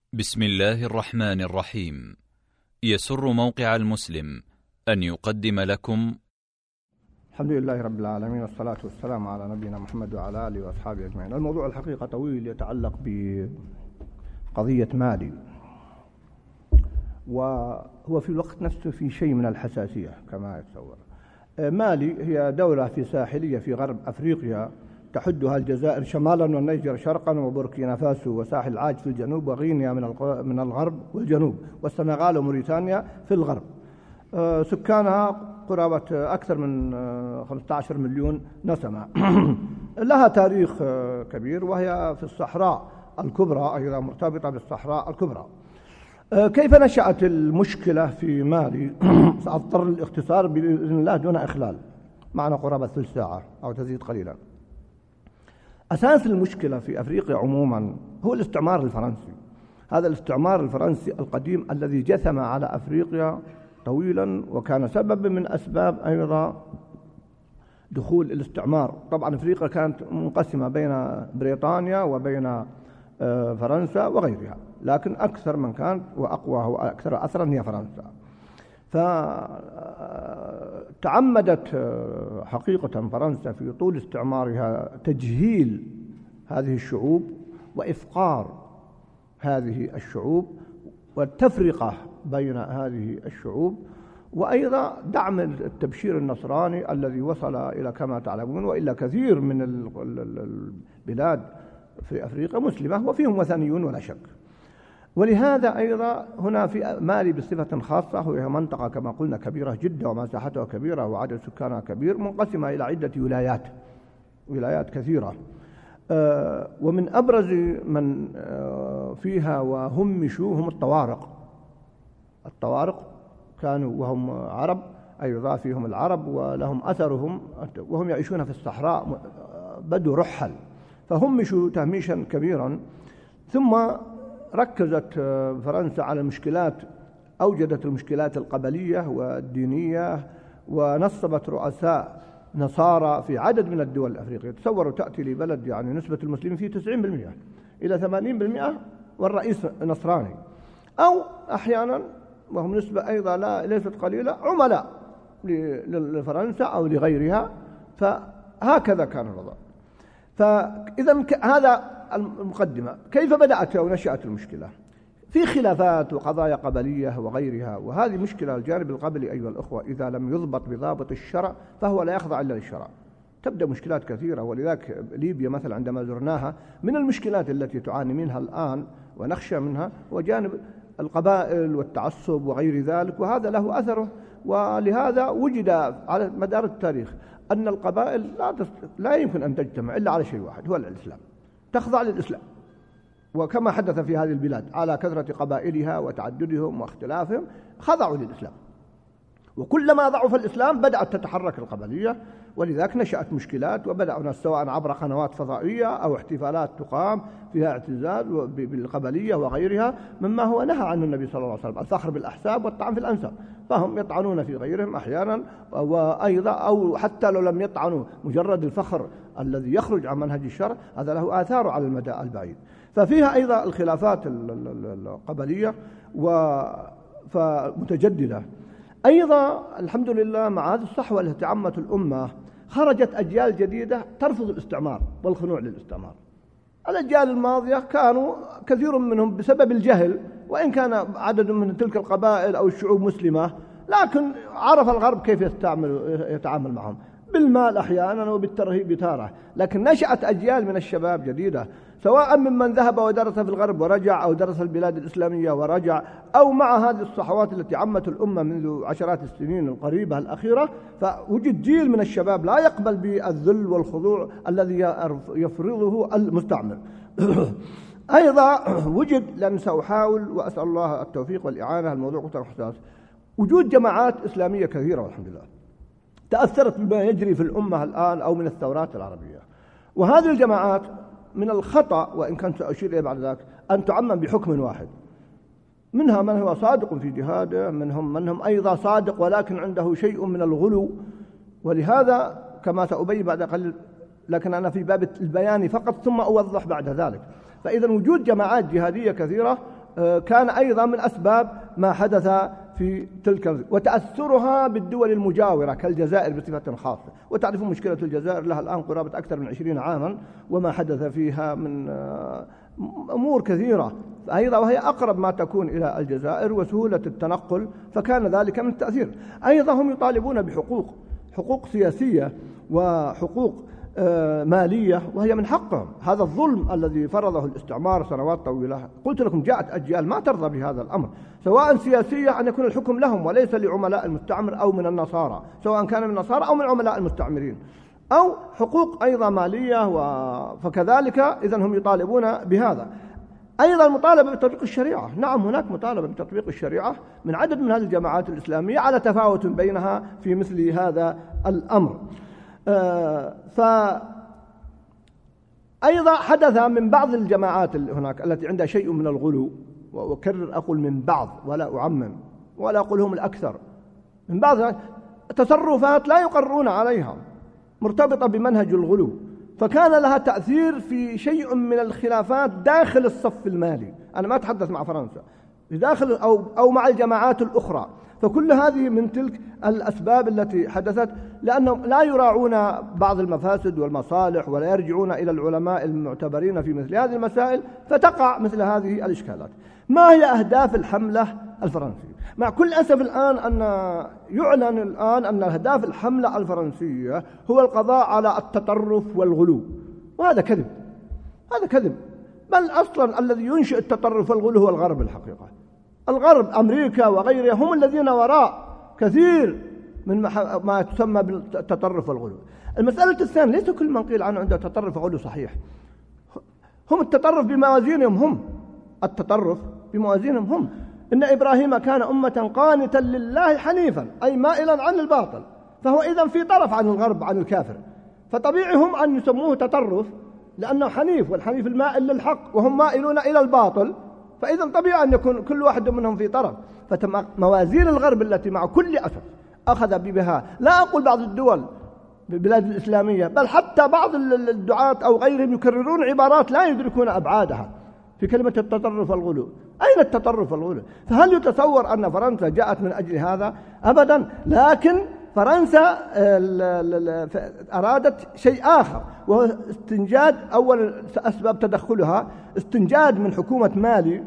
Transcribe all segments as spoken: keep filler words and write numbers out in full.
بسم الله الرحمن الرحيم. يسر موقع المسلم أن يقدم لكم الحمد لله رب العالمين، والصلاة والسلام على نبينا محمد وعلى آله وأصحابه أجمعين. الموضوع الحقيقة طويل، يتعلق بقضية مالي، وهو في الوقت نفسه في شيء من الحساسية كما يتصور. مالي هي دولة في ساحلية في غرب أفريقيا، تحدها الجزائر شمالا والنيجر شرقا وبوركينا فاسو وساحل عاج في الجنوب وغينيا من الغرب والجنوب والسنغال وموريتانيا في الغرب. سكانها قرابة أكثر من خمسة عشر مليون نسمة. لها تاريخ كبير، وهي في الصحراء الكبرى، أيضا مرتبطة بالصحراء الكبرى. كيف نشأت المشكلة في مالي؟ سأضطر للاختصار بإذن الله دون إخلال، معنا قرابة ثلث ساعة أو تزيد قليلا. أساس المشكلة في أفريقيا عموما هو الاستعمار الفرنسي. هذا الاستعمار الفرنسي القديم الذي جثم على أفريقيا طويلا، وكان سبب من أسباب أيضا دخول الاستعمار. طبعا أفريقيا كانت منقسمة بين بريطانيا وبين فرنسا وغيرها، لكن أكثر من كانت وأقوى وأكثر أثرا هي فرنسا. فتعمدت حقيقة فرنسا في طول استعمارها تجهيل هذه الشعوب وإفقار هذه الشعوب والتفرقة بين هذه الشعوب، وأيضا دعم التبشير النصراني الذي وصل إلى كما تعلمون، وإلا كثير من البلاد في أفريقيا مسلمة وفيهم وثنيون ولا شك. ولهذا أيضا هنا في مالي بصفة خاصة، وهي منطقة كما قلنا كبيرة جدا ومساحتها كبيرة وعدد سكانها كبير، منقسمة إلى عدة ولايات ولايات كثيرة. ومن أبرز من فيها وهمشوا هم الطوارق. الطوارق كانوا وهم عرب، أيضا فيهم العرب ولهم أثرهم، وهم يعيشون في الصحراء، بدوا رحل فهمشوا تهميشا كبيرا. ثم ركزت فرنسا على المشكلات، أوجدت المشكلات القبلية والدينية، ونصبت رؤساء نصارى في عدد من الدول الأفريقية. تصوروا تأتي لبلد يعني نسبة المسلمين فيه تسعين بالمئة إلى ثمانين بالمئة والرئيس نصراني، أو أحيانا وهم نسبة أيضا لا ليست قليلة عملاء لفرنسا أو لغيرها. فهكذا كان الوضع. فإذا هذا المقدمة. كيف بدأت أو نشأت المشكلة؟ في خلافات وقضايا قبلية وغيرها، وهذه مشكلة. الجانب القبلي أيها الأخوة إذا لم يضبط بضابط الشرع فهو لا يخضع إلا للشرع، تبدأ مشكلات كثيرة. ولذلك ليبيا مثلا عندما زرناها، من المشكلات التي تعاني منها الآن ونخشى منها هو جانب القبائل والتعصب وغير ذلك، وهذا له أثره. ولهذا وجد على مدار التاريخ أن القبائل لا, لا يمكن أن تجتمع إلا على شيء واحد، هو الإسلام، تخضع للإسلام. وكما حدث في هذه البلاد على كثرة قبائلها وتعددهم واختلافهم خضعوا للإسلام، وكلما ضعف الإسلام بدأت تتحرك القبلية. ولذلك نشأت مشكلات، وبدأ الناس سواء عبر قنوات فضائية أو احتفالات تقام فيها اعتزال بالقبلية وغيرها، مما هو نهى عنه النبي صلى الله عليه وسلم، الفخر بالأحساب والطعن في الأنساب. فهم يطعنون في غيرهم أحيانا، وأيضا أو حتى لو لم يطعنوا، مجرد الفخر الذي يخرج عن منهج الشرع هذا له آثار على المدى البعيد. ففيها أيضا الخلافات القبلية ومتجددة. أيضا الحمد لله مع هذه الصحوة التي عمت الأمة خرجت أجيال جديدة ترفض الاستعمار والخنوع للاستعمار. الأجيال الماضية كانوا كثير منهم بسبب الجهل، وإن كان عدد من تلك القبائل أو الشعوب مسلمة، لكن عرف الغرب كيف يتعامل معهم بالمال أحيانا وبالترهيب تارة. لكن نشأت أجيال من الشباب جديدة، سواء ممن ذهب ودرس في الغرب ورجع، أو درس البلاد الإسلامية ورجع، أو مع هذه الصحوات التي عمت الأمة منذ عشرات السنين القريبة الأخيرة. فوجد جيل من الشباب لا يقبل بالذل والخضوع الذي يفرضه المستعمر. أيضا وجد، لأن سأحاول وأسأل الله التوفيق والإعانة، الموضوع قطر حساس، وجود جماعات إسلامية كثيرة والحمد لله تأثرت بما يجري في الأمة الآن أو من الثورات العربية. وهذه الجماعات من الخطأ، وإن كنت سأشير إليه بعد ذلك، أن تعمم بحكم واحد. منها من هو صادق في جهاده، منهم من هم أيضا صادق ولكن عنده شيء من الغلو. ولهذا كما سأبين بعد قليل، لكن أنا في باب البيان فقط ثم أوضح بعد ذلك. فإذا وجود جماعات جهادية كثيرة كان أيضا من أسباب ما حدث في تلك، وتأثرها بالدول المجاورة كالجزائر بصفة خاصة. وتعرفون مشكلة الجزائر لها الآن قرابة أكثر من عشرين عاما، وما حدث فيها من أمور كثيرة أيضا، وهي أقرب ما تكون إلى الجزائر وسهولة التنقل، فكان ذلك من التأثير. أيضا هم يطالبون بحقوق، حقوق سياسية وحقوق مالية، وهي من حقهم. هذا الظلم الذي فرضه الاستعمار سنوات طويلة، قلت لكم جاءت أجيال ما ترضى بهذا الأمر، سواء سياسية أن يكون الحكم لهم وليس لعملاء المستعمر أو من النصارى، سواء كان من النصارى أو من عملاء المستعمرين، أو حقوق أيضا مالية و... فكذلك إذن هم يطالبون بهذا. أيضا مطالبة بتطبيق الشريعة، نعم هناك مطالبة بتطبيق الشريعة من عدد من هذه الجماعات الإسلامية على تفاوت بينها في مثل هذا الأمر. آه فأيضا حدث من بعض الجماعات هناك التي عندها شيء من الغلو، وأكرر أقول من بعض ولا أعمم ولا أقول هم الأكثر، من بعض تصرفات لا يقرون عليها مرتبطة بمنهج الغلو، فكان لها تأثير في شيء من الخلافات داخل الصف المالي. أنا ما أتحدث مع فرنسا، داخل أو أو مع الجماعات الأخرى. فكل هذه من تلك الأسباب التي حدثت، لأنهم لا يراعون بعض المفاسد والمصالح ولا يرجعون إلى العلماء المعتبرين في مثل هذه المسائل، فتقع مثل هذه الإشكالات. ما هي أهداف الحملة الفرنسية؟ مع كل أسف الآن أن يعلن الآن أن أهداف الحملة الفرنسية هو القضاء على التطرف والغلو، وهذا كذب، هذا كذب. بل أصلا الذي ينشئ التطرف والغلو هو الغرب الحقيقة. الغرب أمريكا وغيرها هم الذين وراء كثير من ما تسمى بالتطرف والغلو. المسألة الثانية، ليس كل من قيل عنه عنده تطرف وغلو صحيح، هم التطرف بموازينهم، هم التطرف بموازينهم هم. إن إبراهيم كان أمة قانتا لله حنيفا، أي مائلا عن الباطل، فهو إذن في طرف عن الغرب عن الكافر، فطبيعي هم أن يسموه تطرف لأنه حنيف، والحنيف المائل للحق وهم مائلون إلى الباطل، فإذا طبيعي أن يكون كل واحد منهم في طرف. فموازين الغرب التي مع كل أسف أخذ بها، لا أقول بعض الدول بالبلاد الإسلامية، بل حتى بعض الدعاة أو غيرهم يكررون عبارات لا يدركون أبعادها في كلمة التطرف والغلو. أين التطرف والغلو؟ فهل يتصور أن فرنسا جاءت من أجل هذا؟ أبدا. لكن فرنسا أرادت شيء آخر، وهو استنجاد. أول أسباب تدخلها استنجاد من حكومة مالي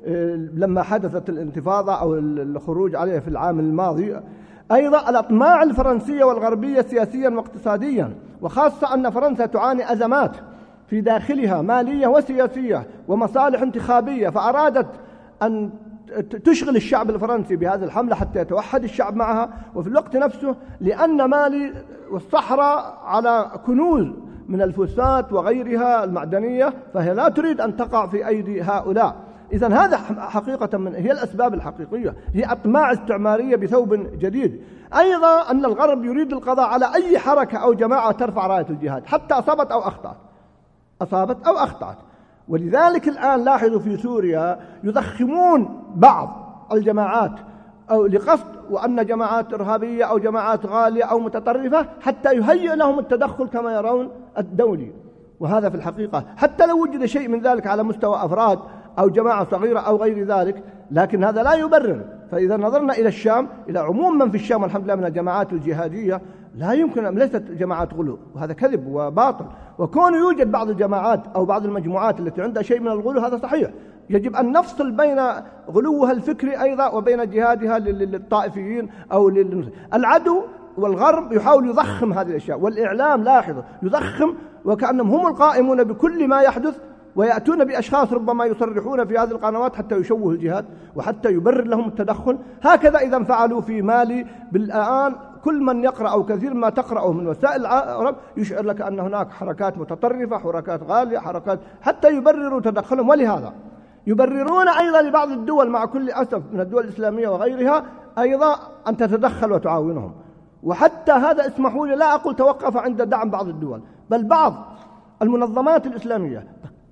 لما حدثت الانتفاضة أو الخروج عليها في العام الماضي. أيضا الأطماع الفرنسية والغربية سياسيا واقتصاديا، وخاصة أن فرنسا تعاني أزمات في داخلها مالية وسياسية ومصالح انتخابية، فأرادت أن تشغل الشعب الفرنسي بهذه الحملة حتى يتوحد الشعب معها. وفي الوقت نفسه لأن مالي والصحراء على كنوز من الفوسفات وغيرها المعدنية، فهي لا تريد أن تقع في أيدي هؤلاء. إذن هذا حقيقة من هي الأسباب الحقيقية، هي أطماع استعمارية بثوب جديد. أيضا أن الغرب يريد القضاء على أي حركة أو جماعة ترفع راية الجهاد، حتى أصابت أو أخطأت، أصابت أو أخطأت. ولذلك الآن لاحظوا في سوريا يضخمون بعض الجماعات أو لقصد وأن جماعات إرهابية أو جماعات غالية أو متطرفة، حتى يهيئ لهم التدخل كما يرون الدولي. وهذا في الحقيقة حتى لو وجد شيء من ذلك على مستوى أفراد أو جماعة صغيرة أو غير ذلك، لكن هذا لا يبرر. فإذا نظرنا إلى الشام، إلى عموم من في الشام والحمد لله من الجماعات الجهادية، لا يمكن أن ليست جماعات غلو، وهذا كذب وباطل. وكون يوجد بعض الجماعات أو بعض المجموعات التي عندها شيء من الغلو هذا صحيح، يجب أن نفصل بين غلوها الفكري أيضا وبين جهادها للطائفيين أو لل... العدو والغرب يحاول يضخم هذه الأشياء، والإعلام لاحظوا يضخم وكأنهم هم القائمون بكل ما يحدث، ويأتون بأشخاص ربما يصرحون في هذه القنوات حتى يشوه الجهاد وحتى يبرر لهم التدخل. هكذا إذا فعلوا في مالي. بالآن كل من يقرأ أو كثير ما تقرأه من وسائل العرب يشعر لك أن هناك حركات متطرفة، حركات غالية، حركات حتى يبرروا تدخلهم. ولهذا يبررون أيضا لبعض الدول مع كل أسف من الدول الإسلامية وغيرها أيضا أن تتدخل وتعاونهم. وحتى هذا اسمحوا لي لا أقول توقف عند دعم بعض الدول، بل بعض المنظمات الإسلامية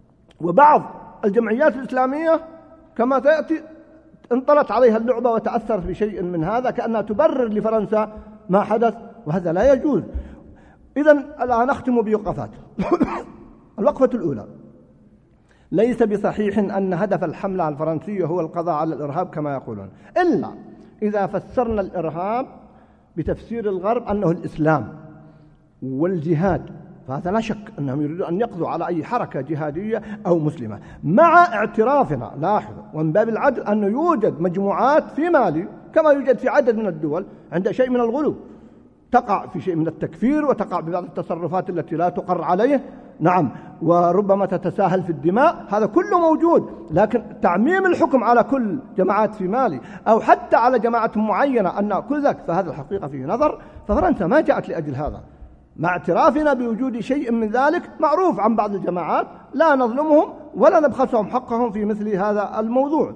وبعض الجمعيات الإسلامية كما تأتي انطلت عليها اللعبة وتأثرت بشيء من هذا كأنها تبرر لفرنسا ما حدث، وهذا لا يجوز. إذن الآن نختم بوقفات. الوقفة الأولى، ليس بصحيح أن هدف الحملة الفرنسية هو القضاء على الإرهاب كما يقولون، إلا إذا فسرنا الإرهاب بتفسير الغرب أنه الإسلام والجهاد، فهذا لا شك أنهم يريدون أن يقضوا على أي حركة جهادية أو مسلمة، مع اعترافنا لاحظوا ومن باب العدل أنه يوجد مجموعات في مالي كما يوجد في عدد من الدول عند شيء من الغلو، تقع في شيء من التكفير وتقع ببعض التصرفات التي لا تقر عليه، نعم، وربما تتساهل في الدماء، هذا كله موجود. لكن تعميم الحكم على كل جماعات في مالي أو حتى على جماعة معينة أن كل ذلك، فهذا الحقيقة فيه نظر. ففرنسا ما جاءت لأجل هذا، مع اعترافنا بوجود شيء من ذلك معروف عن بعض الجماعات، لا نظلمهم ولا نبخسهم حقهم في مثل هذا الموضوع.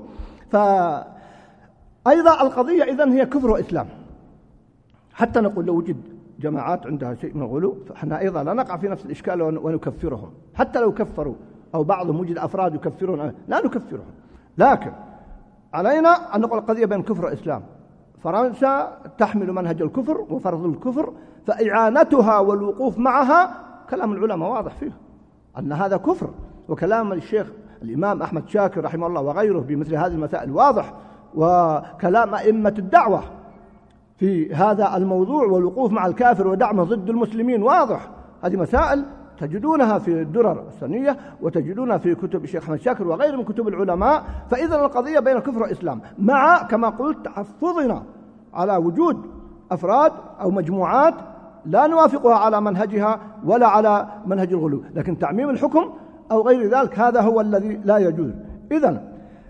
فأيضا القضية إذن هي كفر وإسلام، حتى نقول لو وجد جماعات عندها شيء من الغلو فإحنا أيضا لا نقع في نفس الإشكال ونكفرهم، حتى لو كفروا أو بعضهم وجد أفراد يكفرون لا نكفرهم، لكن علينا أن نقول القضية بين كفر وإسلام. فرنسا تحمل منهج الكفر وفرض الكفر، فإعانتها والوقوف معها كلام العلماء واضح فيه أن هذا كفر، وكلام الشيخ الإمام أحمد شاكر رحمه الله وغيره بمثل هذه المسائل واضح، وكلام أئمة الدعوة في هذا الموضوع والوقوف مع الكافر ودعمه ضد المسلمين واضح. هذه مسائل تجدونها في الدرر السنية وتجدونها في كتب الشيخ أحمد شاكر وغيره من كتب العلماء. فإذا القضية بين كفر وإسلام، مع كما قلت تحفظنا على وجود أفراد أو مجموعات لا نوافقها على منهجها ولا على منهج الغلو، لكن تعميم الحكم أو غير ذلك هذا هو الذي لا يجوز. إذن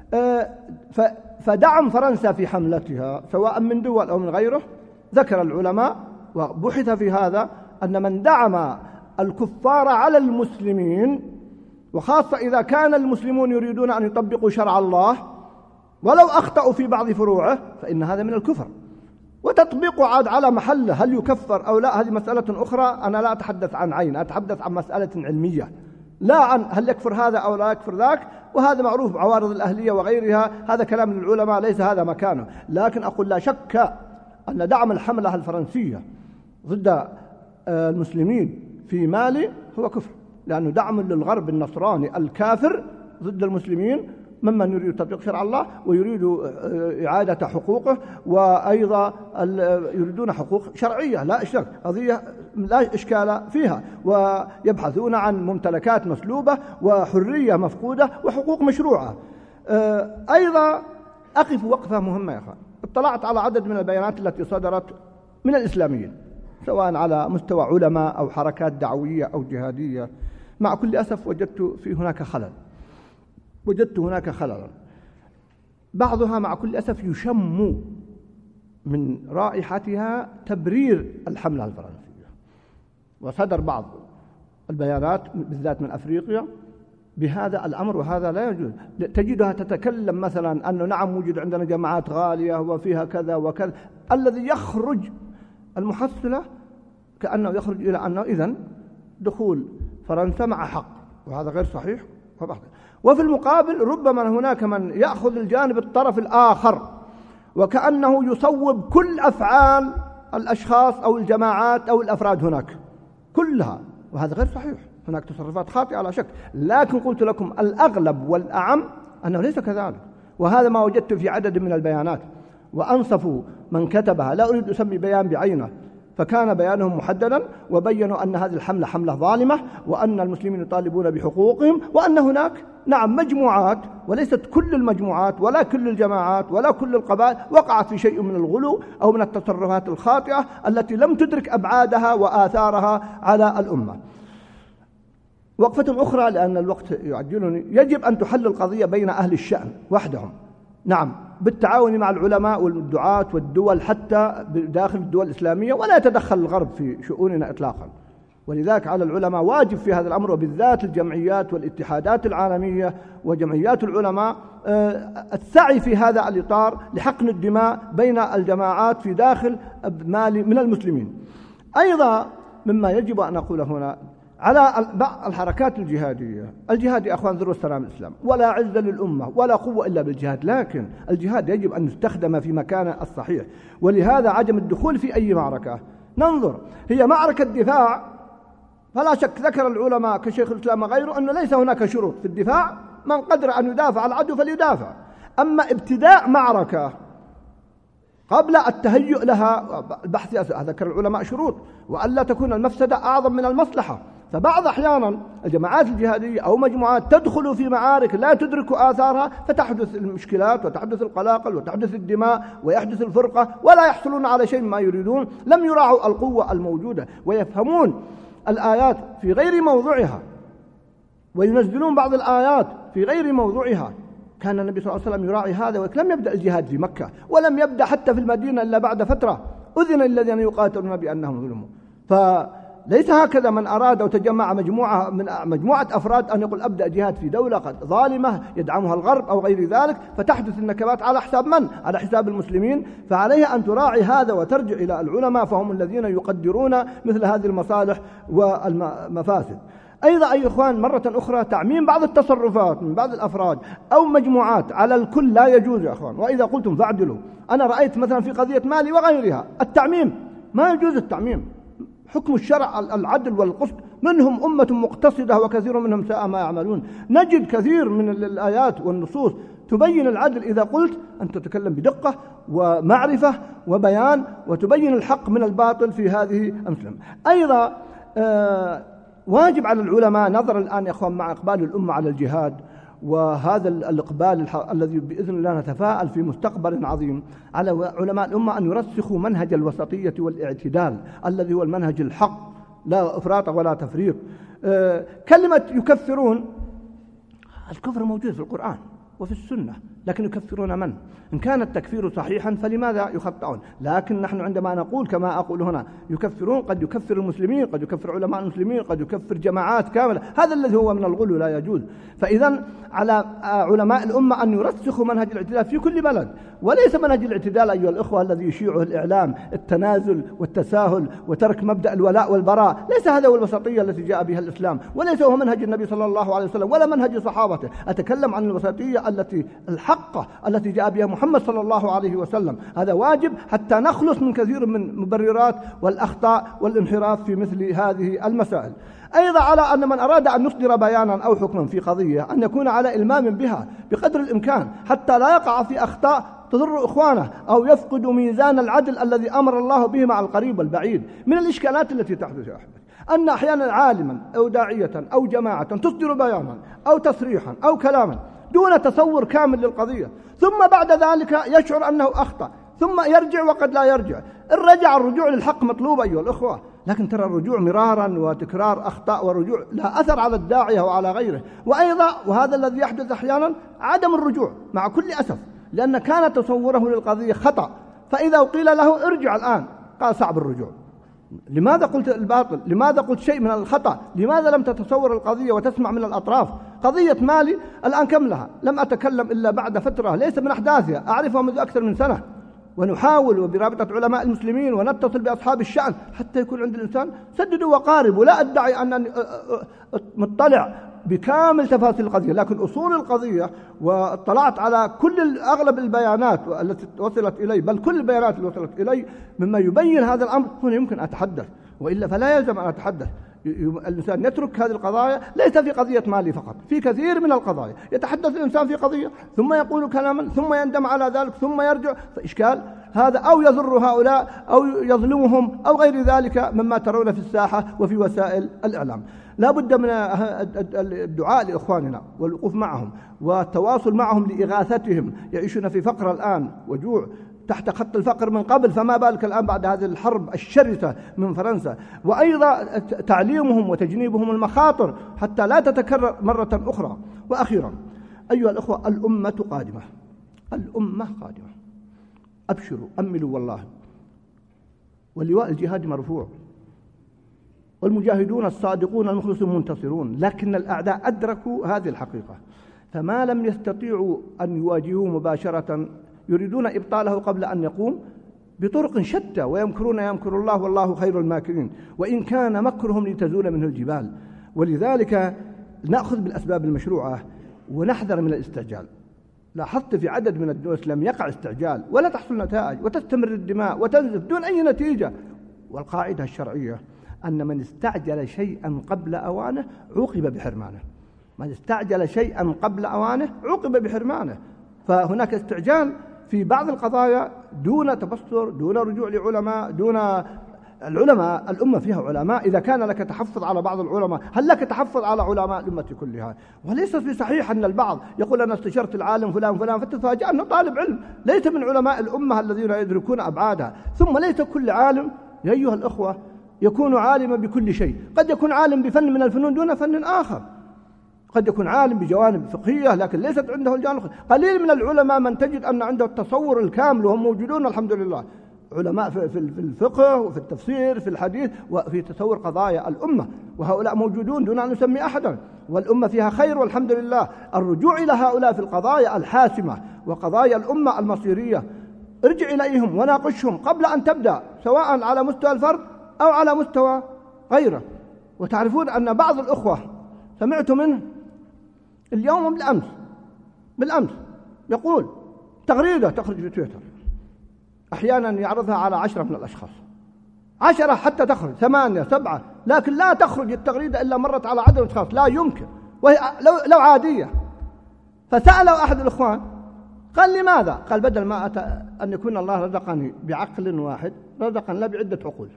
فدعم فرنسا في حملتها سواء من دول أو من غيره، ذكر العلماء وبحث في هذا أن من دعم الكفار على المسلمين، وخاصة إذا كان المسلمون يريدون أن يطبقوا شرع الله ولو أخطأوا في بعض فروعه، فإن هذا من الكفر، وتطبيقه عاد على محله هل يكفر أو لا هذه مسألة أخرى. أنا لا أتحدث عن عين، أتحدث عن مسألة علمية، لا عن هل يكفر هذا أو لا يكفر ذاك، وهذا معروف عوارض الأهلية وغيرها، هذا كلام العلماء ليس هذا مكانه. لكن أقول لا شك أن دعم الحملة الفرنسية ضد المسلمين في مالي هو كفر، لأنه دعم للغرب النصراني الكافر ضد المسلمين ممن يريد تطبيق شرع الله ويريد إعادة حقوقه، وأيضا يريدون حقوق شرعية لا إشكال، قضية لا إشكال فيها، ويبحثون عن ممتلكات مسلوبة وحرية مفقودة وحقوق مشروعة. أيضا أقف وقفة مهمة يا أخوان، اطلعت على عدد من البيانات التي صدرت من الإسلاميين سواء على مستوى علماء أو حركات دعوية أو جهادية، مع كل أسف وجدت في هناك خلل، وجدت هناك خللا، بعضها مع كل أسف يشم من رائحتها تبرير الحملة الفرنسية. وصدر بعض البيانات بالذات من أفريقيا بهذا الأمر، وهذا لا يجوز. تجدها تتكلم مثلا أنه نعم وجد عندنا جماعات غالية وفيها كذا وكذا، الذي يخرج المحصلة كأنه يخرج إلى أنه إذن دخول فرنسا مع حق، وهذا غير صحيح. وفي المقابل ربما هناك من يأخذ الجانب الطرف الآخر وكأنه يصوب كل أفعال الأشخاص أو الجماعات أو الأفراد هناك كلها، وهذا غير صحيح، هناك تصرفات خاطئة لا شك. لكن قلت لكم الأغلب والأعم أنه ليس كذلك، وهذا ما وجدت في عدد من البيانات، وأنصفوا من كتبها، لا أريد أسمي بيان بعينه، فكان بيانهم محددا وبينوا أن هذه الحملة حملة ظالمة، وأن المسلمين يطالبون بحقوقهم، وأن هناك نعم مجموعات وليست كل المجموعات ولا كل الجماعات ولا كل القبائل وقعت في شيء من الغلو أو من التصرفات الخاطئة التي لم تدرك أبعادها وآثارها على الأمة. وقفة أخرى لأن الوقت يعجلني، يجب أن تحل القضية بين أهل الشأن وحدهم، نعم بالتعاون مع العلماء والدعاة والدول حتى داخل الدول الإسلامية، ولا يتدخل الغرب في شؤوننا إطلاقا. ولذلك على العلماء واجب في هذا الأمر، وبالذات الجمعيات والاتحادات العالمية وجمعيات العلماء السعي في هذا الإطار لحقن الدماء بين الجماعات في داخل مالي من المسلمين. أيضا مما يجب أن أقول هنا على الحركات الجهادية، الجهاد يا أخوان ذروة سلام الإسلام، ولا عز للأمة ولا قوة إلا بالجهاد، لكن الجهاد يجب أن يستخدم في مكانه الصحيح، ولهذا عدم الدخول في أي معركة. ننظر هي معركة دفاع، فلا شك ذكر العلماء كشيخ الإسلام وغيره أنه ليس هناك شروط في الدفاع من قدر أن يدافع عن العدو فليدافع. أما ابتداء معركة قبل التهيؤ لها البحث، ذكر العلماء شروط، وألا تكون المفسدة أعظم من المصلحة. فبعض أحيانا الجماعات الجهادية أو مجموعات تدخل في معارك لا تدرك آثارها، فتحدث المشكلات وتحدث القلاقل وتحدث الدماء ويحدث الفرقة، ولا يحصلون على شيء مما يريدون. لم يراعوا القوة الموجودة ويفهمون الآيات في غير موضوعها وينزلون بعض الآيات في غير موضوعها. كان النبي صلى الله عليه وسلم يراعي هذا، ولم يبدأ الجهاد في مكة ولم يبدأ حتى في المدينة إلا بعد فترة أذن للذين يقاتلون بأنهم ظلموا. فليس هكذا من أراد وتجمع مجموعة من مجموعة أفراد أن يقول أبدأ جهاد في دولة قد ظالمة يدعمها الغرب أو غير ذلك، فتحدث النكبات على حساب من؟ على حساب المسلمين. فعليها أن تراعي هذا وترجع إلى العلماء، فهم الذين يقدرون مثل هذه المصالح والمفاسد. أيضا أي إخوان، مرة أخرى تعميم بعض التصرفات من بعض الأفراد أو مجموعات على الكل لا يجوز يا إخوان. وإذا قلتم فاعدلوا، أنا رأيت مثلا في قضية مالي وغيرها التعميم، ما يجوز التعميم. حكم الشرع العدل والقسط، منهم أمة مقتصدة وكثير منهم ساء ما يعملون. نجد كثير من الآيات والنصوص تبين العدل إذا قلت أن تتكلم بدقة ومعرفة وبيان وتبين الحق من الباطل في هذه الأمثلة. أيضا آه واجب على العلماء نظرا الآن يا أخوان مع إقبال الأمة على الجهاد، وهذا الإقبال الذي بإذن الله نتفاءل في مستقبل عظيم، على علماء الأمة أن يرسخوا منهج الوسطية والاعتدال الذي هو المنهج الحق، لا إفراط ولا تفريط. أه كلمة يكفرون، الكفر موجود في القرآن وفي السنة، لكن يكفرون من؟ إن كان التكفير صحيحا فلماذا يخطئون؟ لكن نحن عندما نقول كما أقول هنا يكفرون، قد يكفر المسلمين، قد يكفر علماء المسلمين، قد يكفر جماعات كاملة، هذا الذي هو من الغلو لا يجوز. فإذا على علماء الأمة أن يرسخوا منهج الاعتدال في كل بلد، وليس منهج الاعتدال أيها الأخوة الذي يشيعه الإعلام، التنازل والتساهل وترك مبدأ الولاء والبراء. ليس هذا هو الوسطية التي جاء بها الإسلام، وليس هو منهج النبي صلى الله عليه وسلم ولا منهج صحابته. أتكلم عن الوسطية التي الحقة التي جاء بها محمد صلى الله عليه وسلم. هذا واجب حتى نخلص من كثير من مبررات والأخطاء والانحراف في مثل هذه المسائل. أيضا على أن من أراد أن يصدر بيانا أو حكما في قضية أن يكون على إلمام بها بقدر الإمكان، حتى لا يقع في أخطاء تضر إخوانه أو يفقد ميزان العدل الذي أمر الله به مع القريب والبعيد. من الإشكالات التي تحدث يا أحمد أن أحيانا عالما أو داعية أو جماعة تصدر بيانا أو تصريحا أو كلاما دون تصور كامل للقضية، ثم بعد ذلك يشعر أنه أخطأ، ثم يرجع وقد لا يرجع. الرجع الرجوع للحق مطلوب أيها الأخوة، لكن ترى الرجوع مرارا وتكرار أخطاء ورجوع لا أثر على الداعية وعلى غيره. وأيضا وهذا الذي يحدث أحيانا عدم الرجوع مع كل أسف، لأن كان تصوره للقضية خطأ، فإذا قيل له ارجع الآن قال صعب الرجوع. لماذا قلت الباطل؟ لماذا قلت شيء من الخطأ؟ لماذا لم تتصور القضية وتسمع من الأطراف؟ قضية مالي الآن كم لها؟ لم أتكلم إلا بعد فترة، ليس من أحداثها، أعرفها منذ أكثر من سنة، ونحاول وبرابطة علماء المسلمين ونتصل بأصحاب الشأن حتى يكون عند الإنسان سددوا وقاربوا. لا أدعي أنني مطلع بكامل تفاصيل القضية، لكن أصول القضية واطلعت على كل أغلب البيانات التي وصلت إلي، بل كل البيانات اللي وصلت إلي مما يبين هذا الأمر، هنا يمكن أتحدث، وإلا فلا يلزم أن أتحدث. الإنسان يترك هذه القضايا، ليس في قضية مالي فقط، في كثير من القضايا يتحدث الإنسان في قضية ثم يقول كلاما ثم يندم على ذلك ثم يرجع، فإشكال هذا، أو يضر هؤلاء أو يظلمهم أو غير ذلك مما ترون في الساحة وفي وسائل الإعلام. لا بد من الدعاء لإخواننا والوقوف معهم والتواصل معهم لإغاثتهم، يعيشون في فقر الآن وجوع تحت خط الفقر من قبل، فما بالك الآن بعد هذه الحرب الشرسة من فرنسا. وأيضا تعليمهم وتجنيبهم المخاطر حتى لا تتكرر مرة أخرى. وأخيرا أيها الأخوة، الأمة قادمة، الأمة قادمة، أبشروا أملوا والله، واللواء الجهاد مرفوع، والمجاهدون الصادقون المخلصون منتصرون، لكن الأعداء أدركوا هذه الحقيقة، فما لم يستطيعوا أن يواجهوه مباشرة يريدون إبطاله قبل أن يقوم بطرق شتى، ويمكرون يمكر الله والله خير الماكرين، وإن كان مكرهم لتزول منه الجبال. ولذلك نأخذ بالأسباب المشروعة ونحذر من الاستعجال. لاحظت في عدد من الدول لم يقع استعجال ولا تحصل نتائج وتستمر الدماء وتنزف دون أي نتيجة. والقاعدة الشرعية أن من استعجل شيئا قبل أوانه عوقب بحرمانه. من استعجل شيئا قبل أوانه عوقب بحرمانه. فهناك استعجال في بعض القضايا دون تبصر، دون رجوع لعلماء، دون العلماء. الأمة فيها علماء، إذا كان لك تحفظ على بعض العلماء هل لك تحفظ على علماء الأمة كلها؟ وليس بصحيح أن البعض يقول أنا استشرت العالم فلان فلان فتفاجأ أنه طالب علم ليس من علماء الأمة الذين يدركون أبعادها. ثم ليس كل عالم يا أيها الأخوة يكون عالما بكل شيء، قد يكون عالم بفن من الفنون دون فن آخر، قد يكون عالم بجوانب فقهية لكن ليست عنده الجانب. قليل من العلماء من تجد أن عنده التصور الكامل وهم موجودون الحمد لله، علماء في الفقه وفي التفسير في الحديث وفي تصور قضايا الأمة، وهؤلاء موجودون دون أن نسمي أحدا، والأمة فيها خير والحمد لله. الرجوع إلى هؤلاء في القضايا الحاسمة وقضايا الأمة المصيرية، ارجع إليهم وناقشهم قبل أن تبدأ، سواء على مستوى الفرد أو على مستوى غيره. وتعرفون أن بعض الأخوة سمعت منه اليوم بالأمس بالأمس يقول تغريدة تخرج في تويتر أحيانا يعرضها على عشرة من الأشخاص، عشرة حتى تخرج ثمانية سبعة، لكن لا تخرج التغريدة إلا مرت على عدد أشخاص، لا يمكن، وهي لو, لو عادية. فسألوا أحد الإخوان قال لماذا؟ قال بدل ما أت... أن يكون الله رزقني بعقل واحد رزقني لا بعدة عقول،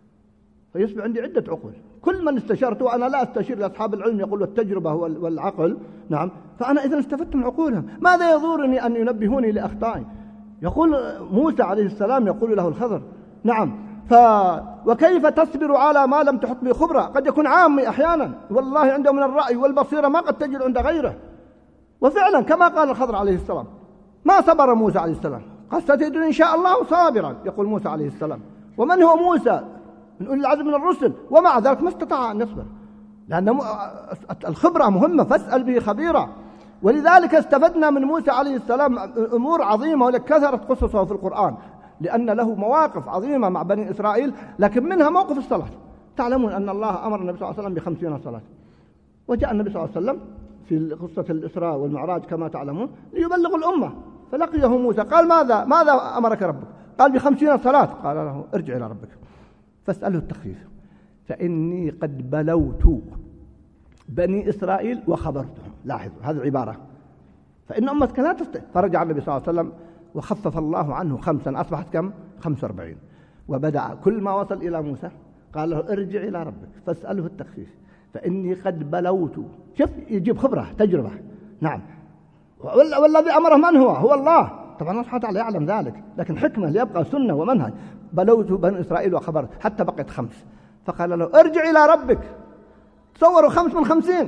فيصبح عندي عدة عقول. كل من استشرته وأنا لا أستشير لأصحاب العلم يقولوا التجربة والعقل، نعم، فأنا إذن استفدت من عقولهم. ماذا يضرني أن ينبهوني لأخطائي؟ يقول موسى عليه السلام يقول له الخضر نعم ف وكيف تصبر على ما لم تحط به خبرة؟ قد يكون عامي أحيانا والله عنده من الرأي والبصيرة ما قد تجد عند غيره. وفعلا كما قال الخضر عليه السلام ما صبر موسى عليه السلام، قد ستجدني إن شاء الله صابرا، يقول موسى عليه السلام. ومن هو موسى من أولي العزم من الرسل، ومع ذلك ما استطاع أن يصبر، لأن الخبرة مهمة، فاسأل به خبيرا. ولذلك استفدنا من موسى عليه السلام أمور عظيمة ولكثرت قصصه في القرآن، لأن له مواقف عظيمة مع بني إسرائيل، لكن منها موقف الصلاة. تعلمون أن الله أمر النبي صلى الله عليه وسلم بخمسين صلاة، وجاء النبي صلى الله عليه وسلم في قصة الإسراء والمعراج كما تعلمون ليبلغ الأمة، فلقيه موسى قال ماذا ماذا أمرك ربك؟ قال بخمسين صلاة. قال له ارجع إلى ربك فاسأله التخفيف، فإني قد بلوت بني إسرائيل وخبرتهم. لاحظوا هذه العبارة، فإن أمتك لا تستطيع. فرجع النبي صلى الله عليه وسلم وخفف الله عنه خمسا، أصبحت كم؟ خمسة وأربعين. وبدأ كل ما وصل إلى موسى قال له ارجع إلى ربك فاسأله التخفيف، فإني قد بلوت. شوف يجيب خبرة تجربة، نعم. والذي أمره من هو؟ هو الله طبعا، الله سبحانه وتعالى يعلم ذلك، لكن حكمة ليبقى سنة ومنهج. بلوت بني إسرائيل وخبرت حتى بقيت خمس، فقال له ارجع إلى ربك. تصوروا خمس من خمسين،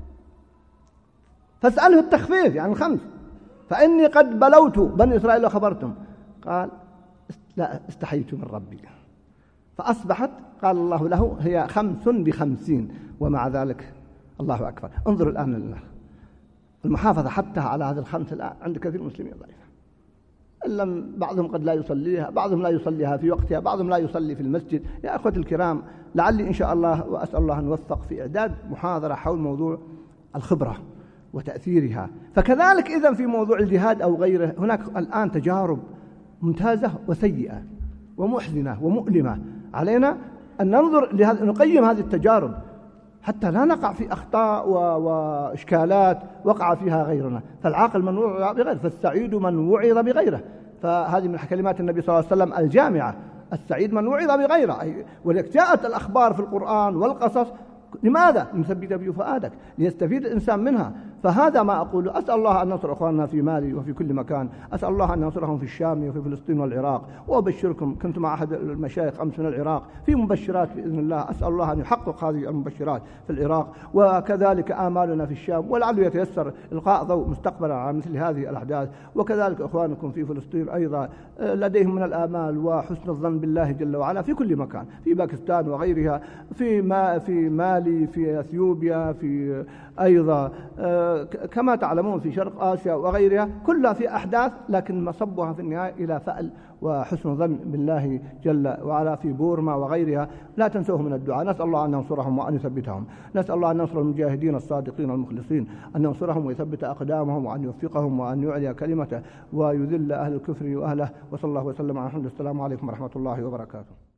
فاسأله التخفيف يعني خمس. فإني قد بلوت بني إسرائيل وخبرتم، قال لا استحييت من ربي، فأصبحت قال الله له هي خمس بخمسين، ومع ذلك الله أكبر. انظروا الآن المحافظة حتى على هذه الخمس الآن عند كثير من المسلمين ضعيفة، إلا بعضهم قد لا يصليها، بعضهم لا يصليها في وقتها، بعضهم لا يصلي في المسجد. يا أخوة الكرام، لعلي إن شاء الله وأسأل الله أن يوفق في إعداد محاضرة حول موضوع الخبرة وتأثيرها. فكذلك إذن في موضوع الجهاد أو غيره هناك الآن تجارب ممتازة وسيئة ومحزنة ومؤلمة، علينا أن ننظر لهذا، نقيم هذه التجارب حتى لا نقع في أخطاء وإشكالات وقع فيها غيرنا. فالعاقل من وعظ بغيره، فالسعيد من وعظ بغيره. فهذه من كلمات النبي صلى الله عليه وسلم الجامعة، السعيد من وعظ بغيره. ولذلك جاءت الأخبار في القرآن والقصص لماذا؟ لنثبت به فؤادك ليستفيد الإنسان منها. فهذا ما أقول. أسأل الله أن ننصر أخواننا في مالي وفي كل مكان، أسأل الله أن ينصرهم في الشام وفي فلسطين والعراق. وأبشركم كنت مع أحد المشايخ أمس من العراق في مبشرات بإذن الله، أسأل الله أن يحقق هذه المبشرات في العراق، وكذلك آمالنا في الشام، ولعله يتيسر إلقاء ضوء مستقبلا على مثل هذه الأحداث. وكذلك إخوانكم في فلسطين أيضا لديهم من الآمال وحسن الظن بالله جل وعلا في كل مكان، في باكستان وغيرها، في ما في مالي، في أثيوبيا، في أيضا كما تعلمون في شرق آسيا وغيرها، كلها في أحداث لكن مصبها في النهاية إلى فأل وحسن ظن بالله جل وعلا. في بورما وغيرها لا تنسوه من الدعاء. نسأل الله أن ينصرهم وأن يثبتهم، نسأل الله أن ينصر المجاهدين الصادقين المخلصين، أن ينصرهم ويثبت أقدامهم، وأن يوفقهم وأن يعلي كلمته ويذل أهل الكفر وأهله. وصلى الله وسلم على محمد. السلام عليكم ورحمة الله وبركاته.